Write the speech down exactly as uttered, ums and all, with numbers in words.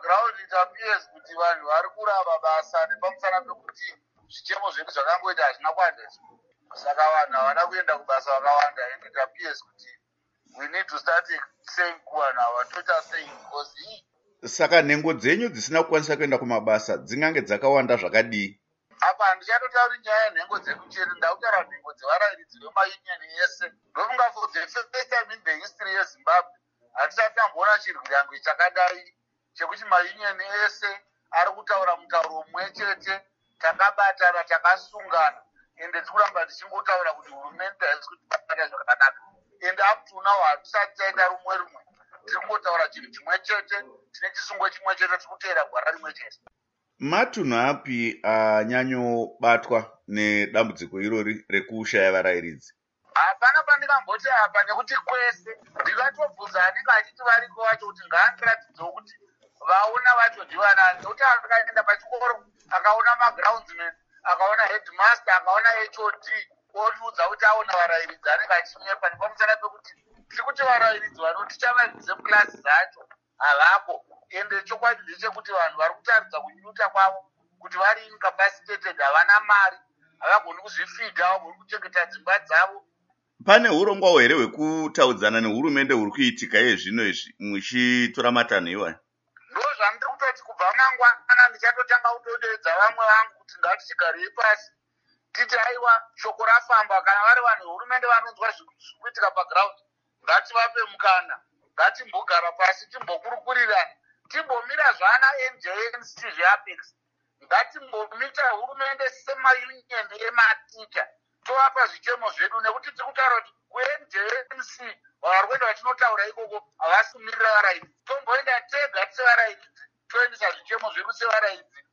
pamagraundi tapies kuti vanhu vari kurava basa nepamusana pekuti zvichemo zvedu zvakangoita hazvina kuwanda. Saka vanhu havana kuenda kubasa vakawanda ende tapies kuti we need to start saying kuvanhu ava toita sei because hii. Saka nhengo dzenyu dzisina kukwanisa kuenda kumabasa dzingange dzakawanda zvakadii? Apa handichatotauri nyaya yenhengo dzedu chete, ndakutaura nhengo dzevarairidzi vemayunioni ese. Ndofunga for the first time in the history yeZimbabwe hatisati tamboona chirwirangwe chakadai chekuti mayunioni ese ari kutaura mutauro mumwe chete, takabatana, takasungana, ende tikuramba tichingotaura kuti hurumende haisi kutibata zvakanaka. And up to now hatisati taita rumwe rumwe, tiri kungotaura chinhu chimwe chete, tine chisungo chimwe chete, tiri kuteera gwara rimwe chete. Matunhu api anyanyobatwa nedambudziko irori rekushaya varairidzi? Hapana pandingamboti apa, nekuti kwese ndikatobvunza anenge achiti variko vacho kuti ngaandiratidzewo kuti vaona vacho ndivanani, nekuti akaenda pachikoro akaona magroundsman, akaona headmaster, akaona H O D, otiudza kuti aona varairidzi anenge achinyepa. Nepamusana pekuti tiri kuti varairidzi vanoticha maexam class dzacho havako, ende chokwadi ndechekuti vanhu vari kutaridza kunyuta kwavo kuti vari incapacitated, havana mari, havagoni kuzvifidha, havagoni kuchengeta dzimba dzavo. Pane urongwa here hwekutaudzana nehurumende huri kuitika iye zvino izvi muchitora matanho iwayo? Ndo zvandiri kutoti kubva mangwana ndichatotanga kutodeedza vamwe vangu kuti ngatichigarei pasi titi aiwa shoko rafamba, kana vari vanhu vehurumende vanonzwa zviri kuitika paground ngativape mukana, ngatimbogara pasi timbokurukurirana, timbomira zvana N J N C zveapex, ngatimbomita hurumende semayunioni ematicha tovapa zvichemo zvedu, nekuti tiri kutaura kuti ku-N J N C vanhu vari kuenda vachinotaura ikoko havasi kumirira varairidzi. Tomboenda tega sevarairidzi toendesa zvichemo zvedu sevarairidzi